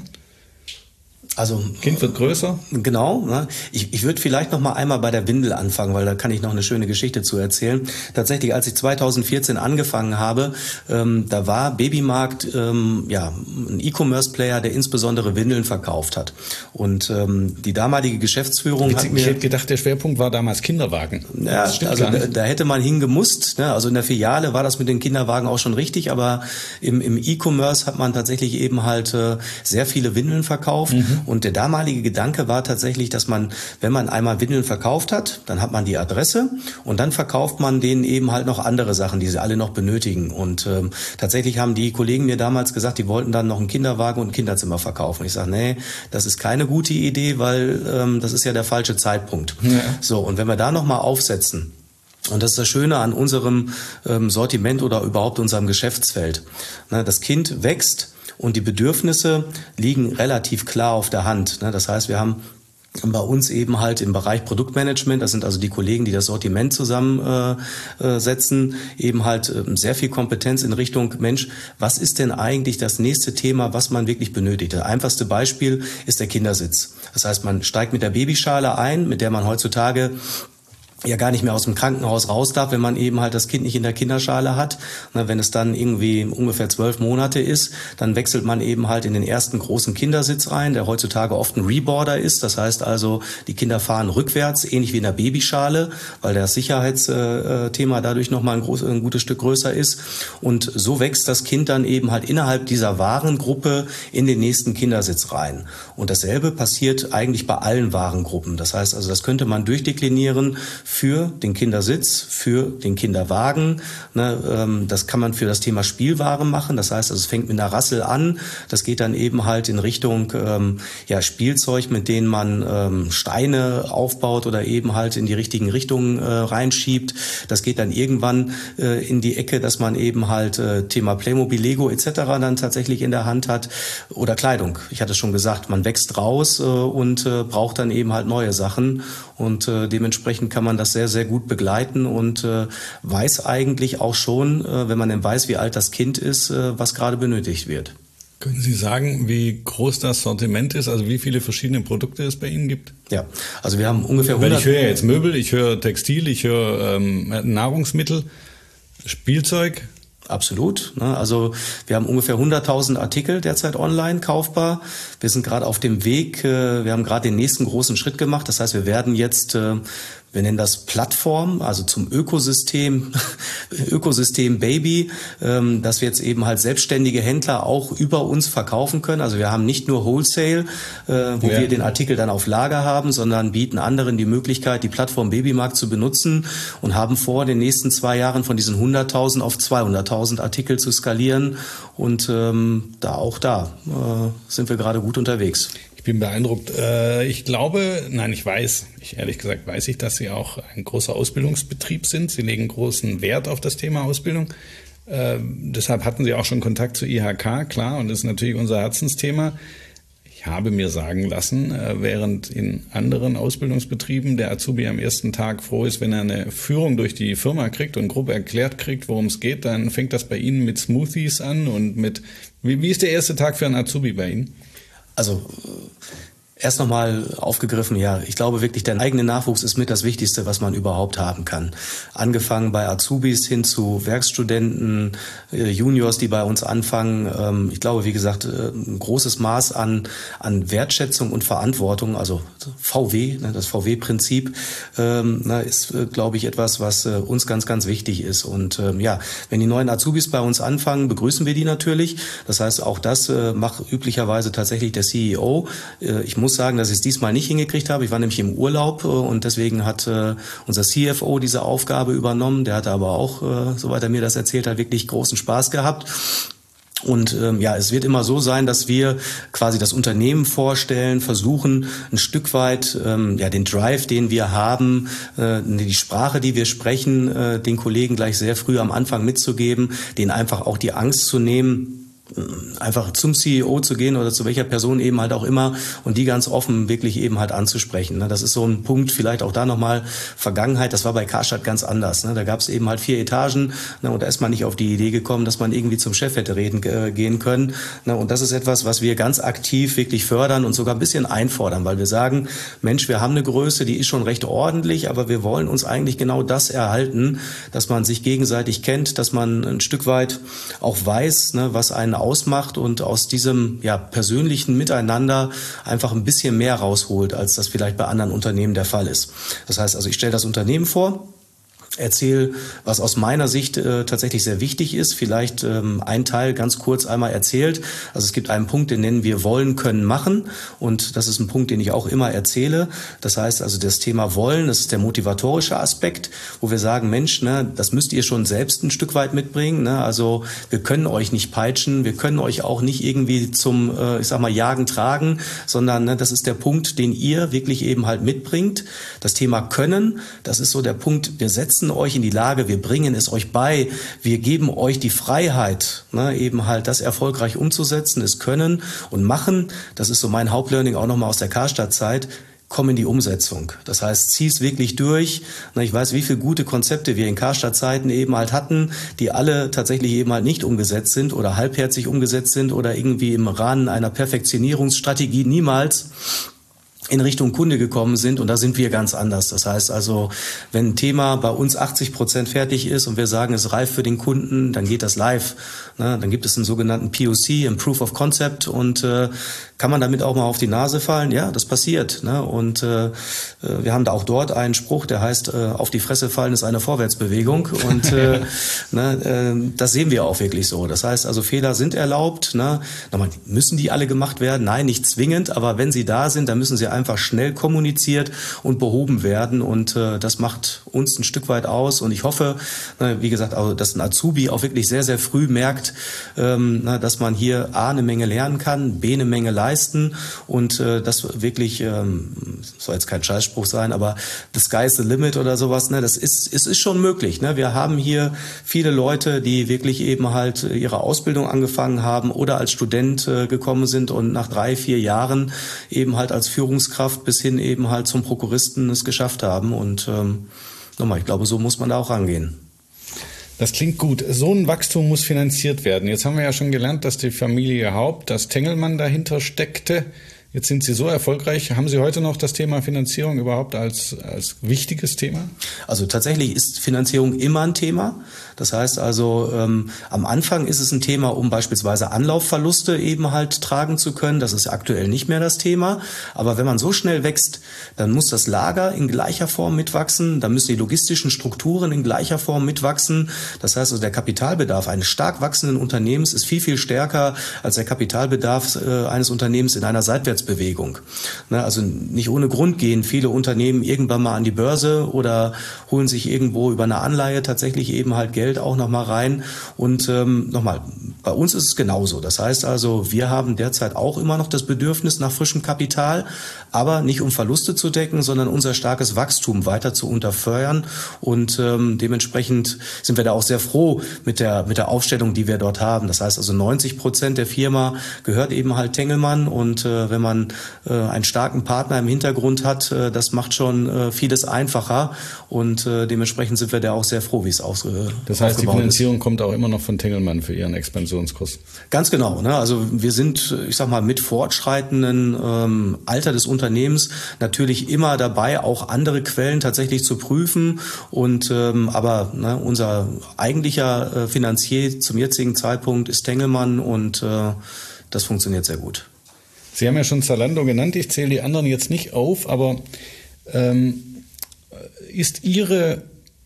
Also Kind wird größer. Genau. Ne? Ich, ich würde vielleicht noch mal einmal bei der Windel anfangen, weil da kann ich noch eine schöne Geschichte zu erzählen. Tatsächlich, als ich zweitausendvierzehn angefangen habe, ähm, da war Babymarkt ähm, ja ein E-Commerce-Player, der insbesondere Windeln verkauft hat. Und ähm, die damalige Geschäftsführung Witzig, hat mir... Ich hätte gedacht, der Schwerpunkt war damals Kinderwagen. Ja, also da, da hätte man hingemusst. Ne? Also in der Filiale war das mit den Kinderwagen auch schon richtig, aber im, im E-Commerce hat man tatsächlich eben halt äh, sehr viele Windeln verkauft. Mhm. Und der damalige Gedanke war tatsächlich, dass man, wenn man einmal Windeln verkauft hat, dann hat man die Adresse und dann verkauft man denen eben halt noch andere Sachen, die sie alle noch benötigen. Und ähm, tatsächlich haben die Kollegen mir damals gesagt, die wollten dann noch einen Kinderwagen und ein Kinderzimmer verkaufen. Ich sage, nee, das ist keine gute Idee, weil ähm, das ist ja der falsche Zeitpunkt. Ja. So, und wenn wir da nochmal aufsetzen, und das ist das Schöne an unserem ähm, Sortiment oder überhaupt unserem Geschäftsfeld. Ne, das Kind wächst, und die Bedürfnisse liegen relativ klar auf der Hand. Das heißt, wir haben bei uns eben halt im Bereich Produktmanagement, das sind also die Kollegen, die das Sortiment zusammensetzen, eben halt sehr viel Kompetenz in Richtung, Mensch, was ist denn eigentlich das nächste Thema, was man wirklich benötigt? Das einfachste Beispiel ist der Kindersitz. Das heißt, man steigt mit der Babyschale ein, mit der man heutzutage ja gar nicht mehr aus dem Krankenhaus raus darf, wenn man eben halt das Kind nicht in der Kinderschale hat. Na, wenn es dann irgendwie ungefähr zwölf Monate ist, dann wechselt man eben halt in den ersten großen Kindersitz rein, der heutzutage oft ein Reboarder ist. Das heißt also, die Kinder fahren rückwärts, ähnlich wie in der Babyschale, weil das Sicherheitsthema dadurch nochmal ein, groß, ein gutes Stück größer ist. Und so wächst das Kind dann eben halt innerhalb dieser Warengruppe in den nächsten Kindersitz rein. Und dasselbe passiert eigentlich bei allen Warengruppen. Das heißt also, das könnte man durchdeklinieren für den Kindersitz, für den Kinderwagen. Das kann man für das Thema Spielware machen. Das heißt, es fängt mit einer Rassel an. Das geht dann eben halt in Richtung ja, Spielzeug, mit denen man Steine aufbaut oder eben halt in die richtigen Richtungen reinschiebt. Das geht dann irgendwann in die Ecke, dass man eben halt Thema Playmobil, Lego et cetera dann tatsächlich in der Hand hat. Oder Kleidung. Ich hatte es schon gesagt, man wächst raus und braucht dann eben halt neue Sachen. Und dementsprechend kann man das sehr, sehr gut begleiten und äh, weiß eigentlich auch schon, äh, wenn man dann weiß, wie alt das Kind ist, äh, was gerade benötigt wird. Können Sie sagen, wie groß das Sortiment ist, also wie viele verschiedene Produkte es bei Ihnen gibt? Ja, also wir haben ungefähr hundert... Weil ich höre ja jetzt Möbel, ich höre Textil, ich höre ähm, Nahrungsmittel, Spielzeug... Absolut. Also wir haben ungefähr hunderttausend Artikel derzeit online kaufbar. Wir sind gerade auf dem Weg, wir haben gerade den nächsten großen Schritt gemacht. Das heißt, wir werden jetzt, wir nennen das Plattform, also zum Ökosystem, Ökosystem Baby, dass wir jetzt eben halt selbstständige Händler auch über uns verkaufen können. Also wir haben nicht nur Wholesale, wo ja. wir den Artikel dann auf Lager haben, sondern bieten anderen die Möglichkeit, die Plattform Babymarkt zu benutzen und haben vor, in den nächsten zwei Jahren von diesen hunderttausend auf zweihunderttausend Artikel zu skalieren. Und ähm, da auch da äh, sind wir gerade gut unterwegs. Ich bin beeindruckt. Ich glaube, nein, ich weiß, ich ehrlich gesagt weiß ich, dass Sie auch ein großer Ausbildungsbetrieb sind. Sie legen großen Wert auf das Thema Ausbildung. Äh, deshalb hatten Sie auch schon Kontakt zu I H K, klar, und das ist natürlich unser Herzensthema. Ich habe mir sagen lassen, äh, während in anderen Ausbildungsbetrieben der Azubi am ersten Tag froh ist, wenn er eine Führung durch die Firma kriegt und grob erklärt kriegt, worum es geht, dann fängt das bei Ihnen mit Smoothies an und mit, wie, wie ist der erste Tag für einen Azubi bei Ihnen? Also erst nochmal aufgegriffen, ja, ich glaube wirklich, der eigene Nachwuchs ist mit das Wichtigste, was man überhaupt haben kann. Angefangen bei Azubis hin zu Werkstudenten, äh, Juniors, die bei uns anfangen. Ähm, ich glaube, wie gesagt, äh, ein großes Maß an, an Wertschätzung und Verantwortung, also V W, ne, das V W-Prinzip, ähm, na, ist, äh, glaube ich, etwas, was äh, uns ganz, ganz wichtig ist. Und ähm, ja, wenn die neuen Azubis bei uns anfangen, begrüßen wir die natürlich. Das heißt, auch das äh, macht üblicherweise tatsächlich der C E O. Äh, ich muss sagen, dass ich es diesmal nicht hingekriegt habe. Ich war nämlich im Urlaub und deswegen hat äh, unser C F O diese Aufgabe übernommen. Der hatte aber auch, äh, soweit er mir das erzählt hat, wirklich großen Spaß gehabt. Und ähm, ja, es wird immer so sein, dass wir quasi das Unternehmen vorstellen, versuchen ein Stück weit ähm, ja den Drive, den wir haben, äh, die Sprache, die wir sprechen, äh, den Kollegen gleich sehr früh am Anfang mitzugeben, denen einfach auch die Angst zu nehmen, einfach zum C E O zu gehen oder zu welcher Person eben halt auch immer und die ganz offen wirklich eben halt anzusprechen. Das ist so ein Punkt, vielleicht auch da nochmal Vergangenheit, das war bei Karstadt ganz anders. Da gab es eben halt vier Etagen und da ist man nicht auf die Idee gekommen, dass man irgendwie zum Chef hätte reden gehen können. Und das ist etwas, was wir ganz aktiv wirklich fördern und sogar ein bisschen einfordern, weil wir sagen, Mensch, wir haben eine Größe, die ist schon recht ordentlich, aber wir wollen uns eigentlich genau das erhalten, dass man sich gegenseitig kennt, dass man ein Stück weit auch weiß, was einen ausmacht und aus diesem ja, persönlichen Miteinander einfach ein bisschen mehr rausholt, als das vielleicht bei anderen Unternehmen der Fall ist. Das heißt also, ich stelle das Unternehmen vor, erzähle, was aus meiner Sicht äh, tatsächlich sehr wichtig ist. Vielleicht ähm, ein Teil ganz kurz einmal erzählt. Also es gibt einen Punkt, den nennen wir Wollen, Können, Machen. Und das ist ein Punkt, den ich auch immer erzähle. Das heißt also, das Thema Wollen, das ist der motivatorische Aspekt, wo wir sagen, Mensch, ne, das müsst ihr schon selbst ein Stück weit mitbringen. Ne? Also wir können euch nicht peitschen, wir können euch auch nicht irgendwie zum, äh, ich sag mal, Jagen tragen, sondern ne, das ist der Punkt, den ihr wirklich eben halt mitbringt. Das Thema Können, das ist so der Punkt, wir setzen euch in die Lage, wir bringen es euch bei, wir geben euch die Freiheit, ne, eben halt das erfolgreich umzusetzen, es können und machen. Das ist so mein Hauptlearning auch nochmal aus der Karstadt-Zeit. Komm in die Umsetzung. Das heißt, zieh es wirklich durch. Ich weiß, wie viele gute Konzepte wir in Karstadt-Zeiten eben halt hatten, die alle tatsächlich eben halt nicht umgesetzt sind oder halbherzig umgesetzt sind oder irgendwie im Rahmen einer Perfektionierungsstrategie niemals in Richtung Kunde gekommen sind, und da sind wir ganz anders. Das heißt also, wenn ein Thema bei uns achtzig Prozent fertig ist und wir sagen, es ist reif für den Kunden, dann geht das live. Ne? Dann gibt es einen sogenannten P O C, einen Proof of Concept, und äh, kann man damit auch mal auf die Nase fallen? Ja, das passiert. Ne? Und äh, wir haben da auch dort einen Spruch, der heißt, äh, auf die Fresse fallen ist eine Vorwärtsbewegung, und äh, ne, äh, das sehen wir auch wirklich so. Das heißt also, Fehler sind erlaubt. Ne? Nochmal, müssen die alle gemacht werden? Nein, nicht zwingend, aber wenn sie da sind, dann müssen sie einfach schnell kommuniziert und behoben werden, und äh, das macht uns ein Stück weit aus, und ich hoffe, äh, wie gesagt, also, dass ein Azubi auch wirklich sehr, sehr früh merkt, ähm, na, dass man hier A, eine Menge lernen kann, B, eine Menge leisten, und äh, das wirklich, ähm, soll jetzt kein Scheißspruch sein, aber the sky's the limit oder sowas, ne, das ist, es ist schon möglich. Ne? Wir haben hier viele Leute, die wirklich eben halt ihre Ausbildung angefangen haben oder als Student äh, gekommen sind und nach drei, vier Jahren eben halt als Führungskraft bis hin eben halt zum Prokuristen es geschafft haben. Und ähm, nochmal, ich glaube, so muss man da auch rangehen. Das klingt gut. So ein Wachstum muss finanziert werden. Jetzt haben wir ja schon gelernt, dass die Familie Haupt, dass Tengelmann dahinter steckte. Jetzt sind Sie so erfolgreich. Haben Sie heute noch das Thema Finanzierung überhaupt als, als wichtiges Thema? Also tatsächlich ist Finanzierung immer ein Thema. Das heißt also, ähm, am Anfang ist es ein Thema, um beispielsweise Anlaufverluste eben halt tragen zu können. Das ist aktuell nicht mehr das Thema. Aber wenn man so schnell wächst, dann muss das Lager in gleicher Form mitwachsen. Dann müssen die logistischen Strukturen in gleicher Form mitwachsen. Das heißt also, der Kapitalbedarf eines stark wachsenden Unternehmens ist viel, viel stärker als der Kapitalbedarf äh, eines Unternehmens in einer Seitwärtsbewegung. Ne, also nicht ohne Grund gehen viele Unternehmen irgendwann mal an die Börse oder holen sich irgendwo über eine Anleihe tatsächlich eben halt Geld auch nochmal rein. Und ähm, nochmal, bei uns ist es genauso. Das heißt also, wir haben derzeit auch immer noch das Bedürfnis nach frischem Kapital, aber nicht um Verluste zu decken, sondern unser starkes Wachstum weiter zu unterfeuern. Und ähm, dementsprechend sind wir da auch sehr froh mit der mit der Aufstellung, die wir dort haben. Das heißt also, neunzig Prozent der Firma gehört eben halt Tengelmann. Und äh, wenn man äh, einen starken Partner im Hintergrund hat, äh, das macht schon äh, vieles einfacher. Und äh, dementsprechend sind wir da auch sehr froh, wie es ausgehört. Das heißt, die Finanzierung ist. kommt auch immer noch von Tengelmann für Ihren Expansionskurs? Ganz genau. Ne? Also wir sind, ich sag mal, mit fortschreitenden ähm, Alter des Unternehmens natürlich immer dabei, auch andere Quellen tatsächlich zu prüfen. Und ähm, aber ne, unser eigentlicher äh, Finanzier zum jetzigen Zeitpunkt ist Tengelmann, und äh, das funktioniert sehr gut. Sie haben ja schon Zalando genannt. Ich zähle die anderen jetzt nicht auf, aber ähm, ist Ihre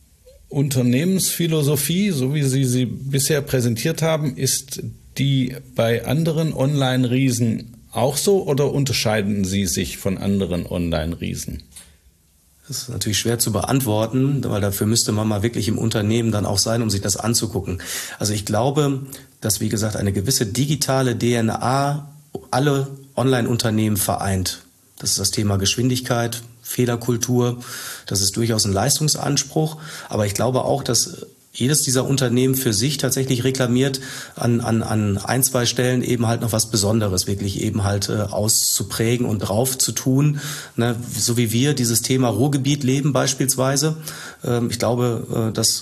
Unternehmensphilosophie, so wie Sie sie bisher präsentiert haben, ist die bei anderen Online-Riesen auch so, oder unterscheiden Sie sich von anderen Online-Riesen? Das ist natürlich schwer zu beantworten, weil dafür müsste man mal wirklich im Unternehmen dann auch sein, um sich das anzugucken. Also ich glaube, dass, wie gesagt, eine gewisse digitale D N A alle Online-Unternehmen vereint. Das ist das Thema Geschwindigkeit, Fehlerkultur, das ist durchaus ein Leistungsanspruch. Aber ich glaube auch, dass jedes dieser Unternehmen für sich tatsächlich reklamiert, an, an, an ein, zwei Stellen eben halt noch was Besonderes wirklich eben halt äh, auszuprägen und drauf zu tun. Ne? So wie wir dieses Thema Ruhrgebiet leben beispielsweise. Ähm, ich glaube, äh, das äh,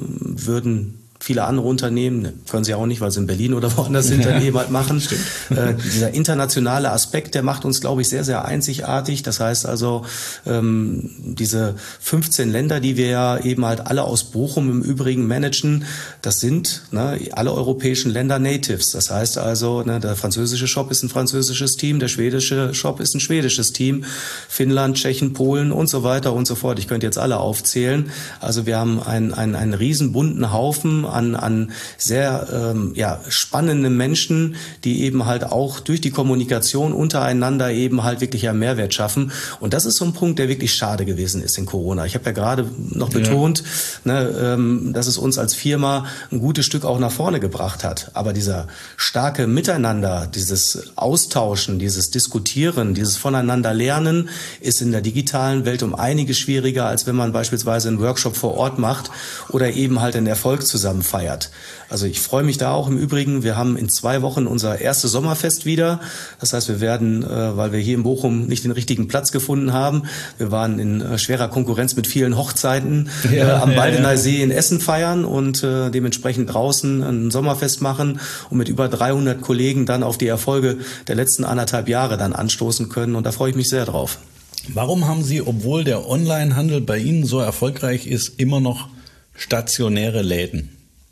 würden viele andere Unternehmen, können sie auch nicht, weil sie in Berlin oder woanders sind, dann eben halt machen. Äh, dieser internationale Aspekt, der macht uns, glaube ich, sehr, sehr einzigartig. Das heißt also, ähm, diese fünfzehn Länder, die wir ja eben halt alle aus Bochum im Übrigen managen, das sind ne, alle europäischen Länder Natives. Das heißt also, ne, der französische Shop ist ein französisches Team, der schwedische Shop ist ein schwedisches Team, Finnland, Tschechien, Polen und so weiter und so fort. Ich könnte jetzt alle aufzählen. Also wir haben einen, einen, einen riesen bunten Haufen an, an sehr ähm, ja, spannenden Menschen, die eben halt auch durch die Kommunikation untereinander eben halt wirklich einen Mehrwert schaffen. Und das ist so ein Punkt, der wirklich schade gewesen ist in Corona. Ich habe ja gerade noch betont, ja. ne, ähm, dass es uns als Firma ein gutes Stück auch nach vorne gebracht hat. Aber dieser starke Miteinander, dieses Austauschen, dieses Diskutieren, dieses Voneinander lernen, ist in der digitalen Welt um einiges schwieriger, als wenn man beispielsweise einen Workshop vor Ort macht oder eben halt einen Erfolg zusammen feiert. Also ich freue mich da auch im Übrigen. Wir haben in zwei Wochen unser erstes Sommerfest wieder. Das heißt, wir werden, äh, weil wir hier in Bochum nicht den richtigen Platz gefunden haben, wir waren in äh, schwerer Konkurrenz mit vielen Hochzeiten äh, ja, am Baldener ja. See in Essen feiern und äh, dementsprechend draußen ein Sommerfest machen und mit über dreihundert Kollegen dann auf die Erfolge der letzten anderthalb Jahre dann anstoßen können. Und da freue ich mich sehr drauf. Warum haben Sie, obwohl der Onlinehandel bei Ihnen so erfolgreich ist, immer noch stationäre Läden?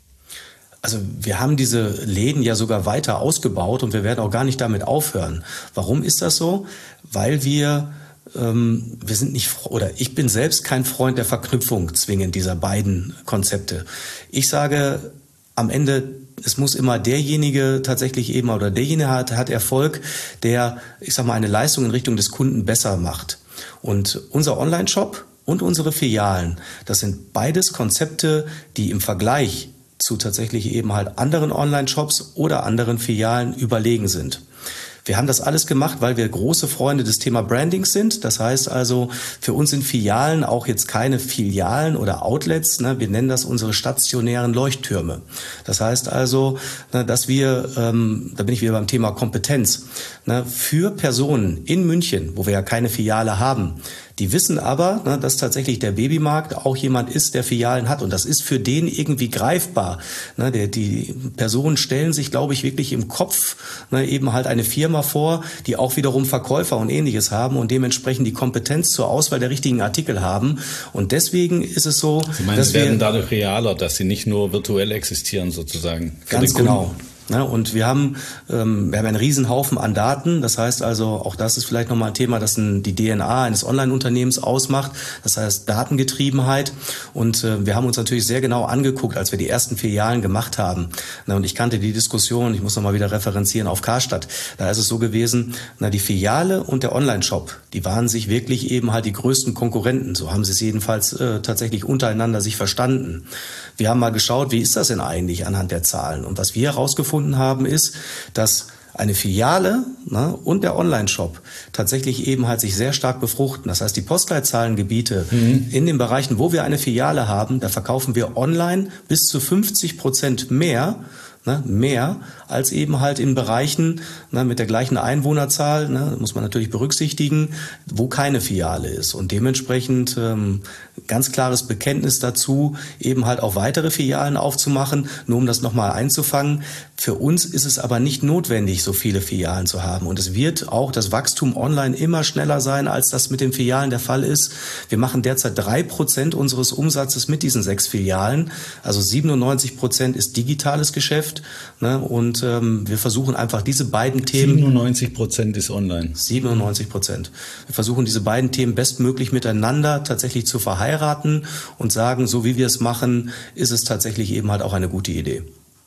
Also wir haben diese Läden ja sogar weiter ausgebaut und wir werden auch gar nicht damit aufhören. Warum ist das so? Weil wir, ähm, wir sind nicht, oder ich bin selbst kein Freund der Verknüpfung zwingend dieser beiden Konzepte. Ich sage am Ende, es muss immer derjenige tatsächlich eben, oder derjenige hat, hat Erfolg, der, ich sag mal, eine Leistung in Richtung des Kunden besser macht. Und unser Online-Shop und unsere Filialen, das sind beides Konzepte, die im Vergleich zu tatsächlich eben halt anderen Online-Shops oder anderen Filialen überlegen sind. Wir haben das alles gemacht, weil wir große Freunde des Thema Brandings sind. Das heißt also, für uns sind Filialen auch jetzt keine Filialen oder Outlets. Ne? Wir nennen das unsere stationären Leuchttürme. Das heißt also, ne, dass wir, ähm, da bin ich wieder beim Thema Kompetenz, ne, für Personen in München, wo wir ja keine Filiale haben, die wissen aber, ne, dass tatsächlich der Babymarkt auch jemand ist, der Filialen hat. Und das ist für den irgendwie greifbar. Ne, der, die Personen stellen sich, glaube ich, wirklich im Kopf ne, eben halt eine Firma vor, die auch wiederum Verkäufer und Ähnliches haben und dementsprechend die Kompetenz zur Auswahl der richtigen Artikel haben. Und deswegen ist es so, Sie meinen, dass sie werden wir dadurch realer, dass sie nicht nur virtuell existieren sozusagen. Ganz genau. Ja, und wir haben, ähm, wir haben einen Riesenhaufen an Daten. Das heißt also, auch das ist vielleicht nochmal ein Thema, das ein, die D N A eines Online-Unternehmens ausmacht. Das heißt Datengetriebenheit. Und äh, wir haben uns natürlich sehr genau angeguckt, als wir die ersten Filialen gemacht haben. Na, und ich kannte die Diskussion, ich muss nochmal wieder referenzieren auf Karstadt. Da ist es so gewesen, na, die Filiale und der Online-Shop, die waren sich wirklich eben halt die größten Konkurrenten. So haben sie es jedenfalls äh, tatsächlich untereinander sich verstanden. Wir haben mal geschaut, wie ist das denn eigentlich anhand der Zahlen? Und was wir herausgefunden haben, ist, dass eine Filiale ne, und der Online-Shop tatsächlich eben halt sich sehr stark befruchten. Das heißt, die Postleitzahlengebiete mhm. in den Bereichen, wo wir eine Filiale haben, da verkaufen wir online bis zu fünfzig Prozent mehr, ne, mehr als eben halt in Bereichen ne, mit der gleichen Einwohnerzahl, ne, muss man natürlich berücksichtigen, wo keine Filiale ist. Und dementsprechend ähm, ganz klares Bekenntnis dazu, eben halt auch weitere Filialen aufzumachen, nur um das nochmal einzufangen. Für uns ist es aber nicht notwendig, so viele Filialen zu haben. Und es wird auch das Wachstum online immer schneller sein, als das mit den Filialen der Fall ist. Wir machen derzeit drei Prozent unseres Umsatzes mit diesen sechs Filialen. Also siebenundneunzig Prozent ist digitales Geschäft. Ne? Und ähm, wir versuchen einfach diese beiden Themen... siebenundneunzig Prozent ist online. siebenundneunzig Prozent. Wir versuchen diese beiden Themen bestmöglich miteinander tatsächlich zu verheiraten und sagen, so wie wir es machen, ist es tatsächlich eben halt auch eine gute Idee.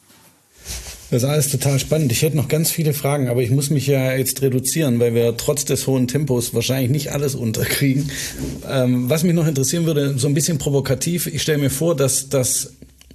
Das ist alles total spannend. Ich hätte noch ganz viele Fragen, aber ich muss mich ja jetzt reduzieren, weil wir trotz des hohen Tempos wahrscheinlich nicht alles unterkriegen. Ähm, was mich noch interessieren würde, so ein bisschen provokativ, ich stelle mir vor, dass das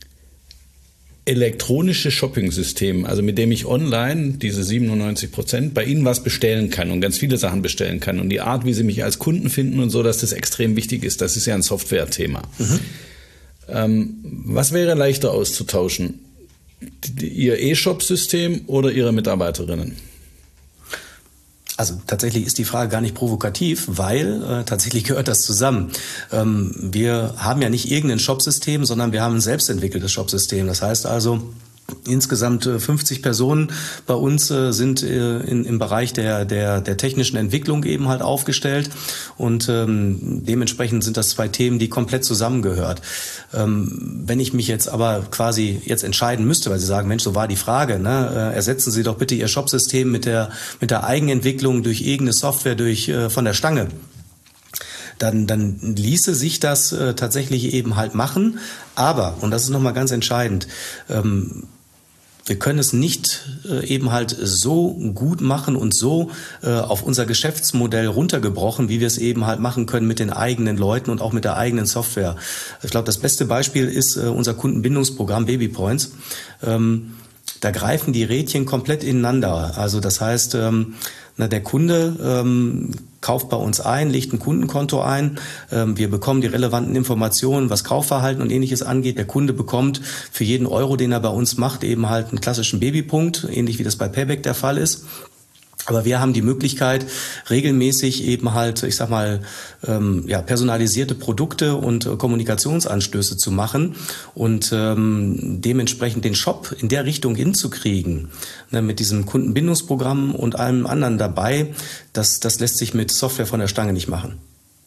elektronische Shopping-System, also mit dem ich online diese siebenundneunzig Prozent bei Ihnen was bestellen kann und ganz viele Sachen bestellen kann und die Art, wie Sie mich als Kunden finden und so, dass das extrem wichtig ist, das ist ja ein Software-Thema. Mhm. Ähm, was wäre leichter auszutauschen? Die, Ihr E-Shop-System oder Ihre Mitarbeiterinnen? Also tatsächlich ist die Frage gar nicht provokativ, weil äh, tatsächlich gehört das zusammen. Ähm, wir haben ja nicht irgendein Shopsystem, sondern wir haben ein selbstentwickeltes Shopsystem. Das heißt also, insgesamt fünfzig Personen bei uns äh, sind äh, in, im Bereich der, der, der technischen Entwicklung eben halt aufgestellt und ähm, dementsprechend sind das zwei Themen, die komplett zusammengehört. Ähm, wenn ich mich jetzt aber quasi jetzt entscheiden müsste, weil Sie sagen, Mensch, so war die Frage, ne? äh, ersetzen Sie doch bitte Ihr Shopsystem mit der, mit der Eigenentwicklung durch irgendeine Software durch äh, von der Stange. Dann, dann ließe sich das äh, tatsächlich eben halt machen. Aber, und das ist nochmal ganz entscheidend, ähm, wir können es nicht äh, eben halt so gut machen und so äh, auf unser Geschäftsmodell runtergebrochen, wie wir es eben halt machen können mit den eigenen Leuten und auch mit der eigenen Software. Ich glaube, das beste Beispiel ist äh, unser Kundenbindungsprogramm Babypoints. Ähm, da greifen die Rädchen komplett ineinander. Also das heißt, ähm, na, der Kunde ähm, kauft bei uns ein, legt ein Kundenkonto ein. Ähm, wir bekommen die relevanten Informationen, was Kaufverhalten und Ähnliches angeht. Der Kunde bekommt für jeden Euro, den er bei uns macht, eben halt einen klassischen Babypunkt, ähnlich wie das bei Payback der Fall ist. Aber wir haben die Möglichkeit, regelmäßig eben halt, ich sag mal, ähm, ja, personalisierte Produkte und äh, Kommunikationsanstöße zu machen und ähm, dementsprechend den Shop in der Richtung hinzukriegen, ne, mit diesem Kundenbindungsprogramm und allem anderen dabei, das, das lässt sich mit Software von der Stange nicht machen.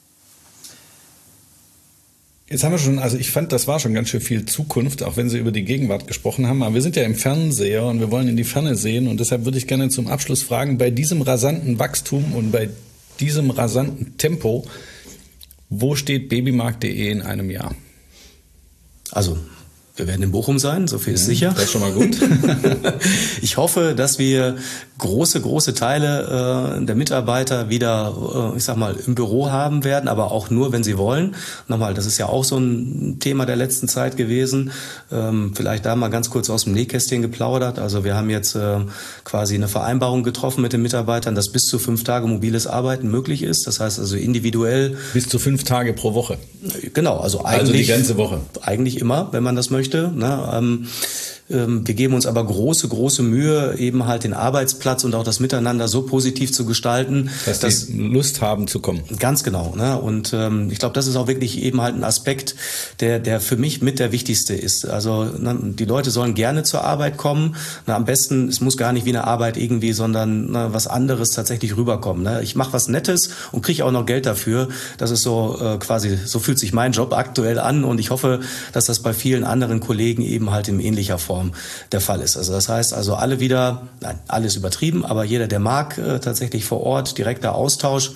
Jetzt haben wir schon, also ich fand, das war schon ganz schön viel Zukunft, auch wenn Sie über die Gegenwart gesprochen haben. Aber wir sind ja im Fernseher und wir wollen in die Ferne sehen. Und deshalb würde ich gerne zum Abschluss fragen, bei diesem rasanten Wachstum und bei diesem rasanten Tempo, wo steht babymarkt punkt de in einem Jahr? Also, wir werden in Bochum sein, so viel ist sicher. Das ist schon mal gut. Ich hoffe, dass wir große, große Teile äh, der Mitarbeiter wieder, äh, ich sag mal, im Büro haben werden, aber auch nur, wenn sie wollen. Nochmal, das ist ja auch so ein Thema der letzten Zeit gewesen. Ähm, vielleicht da mal ganz kurz aus dem Nähkästchen geplaudert. Also wir haben jetzt äh, quasi eine Vereinbarung getroffen mit den Mitarbeitern, dass bis zu fünf Tage mobiles Arbeiten möglich ist. Das heißt also individuell. Bis zu fünf Tage pro Woche. Genau, also eigentlich. Also die ganze Woche. Eigentlich immer, wenn man das möchte. Ne? Ähm, Wir geben uns aber große, große Mühe, eben halt den Arbeitsplatz und auch das Miteinander so positiv zu gestalten, dass, dass die Lust haben zu kommen. Ganz genau. Ne? Und ähm, ich glaube, das ist auch wirklich eben halt ein Aspekt, der, der für mich mit der wichtigste ist. Also ne, die Leute sollen gerne zur Arbeit kommen. Na, am besten, es muss gar nicht wie eine Arbeit irgendwie, sondern ne, was anderes tatsächlich rüberkommen. Ne? Ich mache was Nettes und kriege auch noch Geld dafür. Das ist so äh, quasi, so fühlt sich mein Job aktuell an und ich hoffe, dass das bei vielen anderen Kollegen eben halt in ähnlicher Form der Fall ist. Also das heißt also alle wieder, nein, alles übertrieben, aber jeder, der mag, äh, tatsächlich vor Ort, direkter Austausch.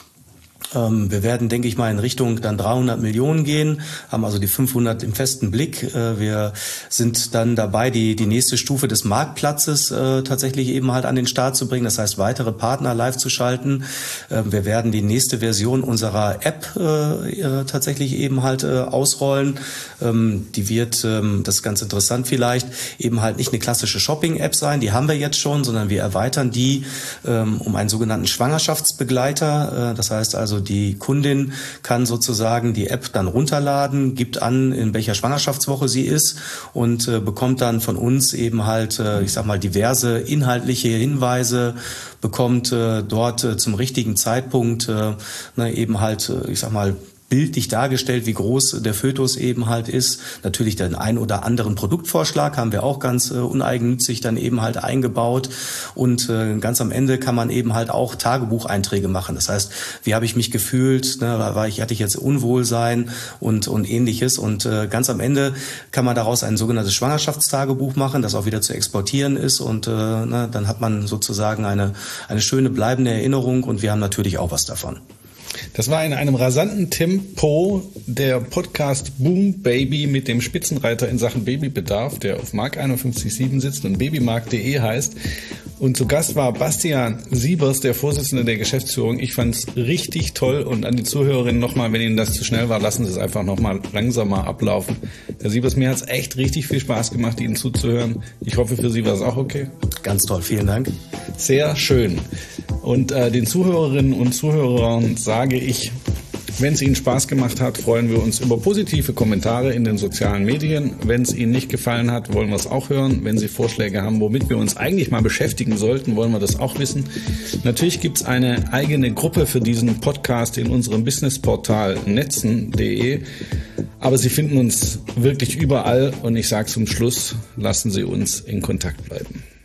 Ähm, wir werden, denke ich mal, in Richtung dann dreihundert Millionen gehen, haben also die fünfhundert im festen Blick. Äh, wir sind dann dabei, die, die nächste Stufe des Marktplatzes äh, tatsächlich eben halt an den Start zu bringen. Das heißt, weitere Partner live zu schalten. Äh, wir werden die nächste Version unserer App äh, tatsächlich eben halt äh, ausrollen. Ähm, die wird, ähm, das ist ganz interessant vielleicht, eben halt nicht eine klassische Shopping-App sein, die haben wir jetzt schon, sondern wir erweitern die ähm, um einen sogenannten Schwangerschaftsbegleiter. Äh, das heißt also, die Kundin kann sozusagen die App dann runterladen, gibt an, in welcher Schwangerschaftswoche sie ist und äh, bekommt dann von uns eben halt, äh, ich sag mal, diverse inhaltliche Hinweise, bekommt äh, dort äh, zum richtigen Zeitpunkt äh, ne, eben halt, äh, ich sag mal, bildlich dargestellt, wie groß der Fötus eben halt ist. Natürlich den ein oder anderen Produktvorschlag haben wir auch ganz äh, uneigennützig dann eben halt eingebaut. Und äh, ganz am Ende kann man eben halt auch Tagebucheinträge machen. Das heißt, wie habe ich mich gefühlt? Ne, war ich, hatte ich jetzt Unwohlsein und, und Ähnliches. Und äh, ganz am Ende kann man daraus ein sogenanntes Schwangerschaftstagebuch machen, das auch wieder zu exportieren ist. Und äh, ne, dann hat man sozusagen eine, eine schöne bleibende Erinnerung. Und wir haben natürlich auch was davon. Das war in einem rasanten Tempo der Podcast Boom Baby mit dem Spitzenreiter in Sachen Babybedarf, der auf Mark einundfünfzig Komma sieben sitzt und babymarkt punkt de heißt. Und zu Gast war Bastian Siebers, der Vorsitzende der Geschäftsführung. Ich fand es richtig toll und an die Zuhörerinnen nochmal, wenn Ihnen das zu schnell war, lassen Sie es einfach nochmal langsamer ablaufen. Herr Siebers, mir hat es echt richtig viel Spaß gemacht, Ihnen zuzuhören. Ich hoffe, für Sie war es auch okay. Ganz toll, vielen Dank. Sehr schön. Und äh, den Zuhörerinnen und Zuhörern sage ich Wenn es Ihnen Spaß gemacht hat, freuen wir uns über positive Kommentare in den sozialen Medien. Wenn es Ihnen nicht gefallen hat, wollen wir es auch hören. Wenn Sie Vorschläge haben, womit wir uns eigentlich mal beschäftigen sollten, wollen wir das auch wissen. Natürlich gibt es eine eigene Gruppe für diesen Podcast in unserem Businessportal netzen punkt de. Aber Sie finden uns wirklich überall und ich sage zum Schluss, lassen Sie uns in Kontakt bleiben.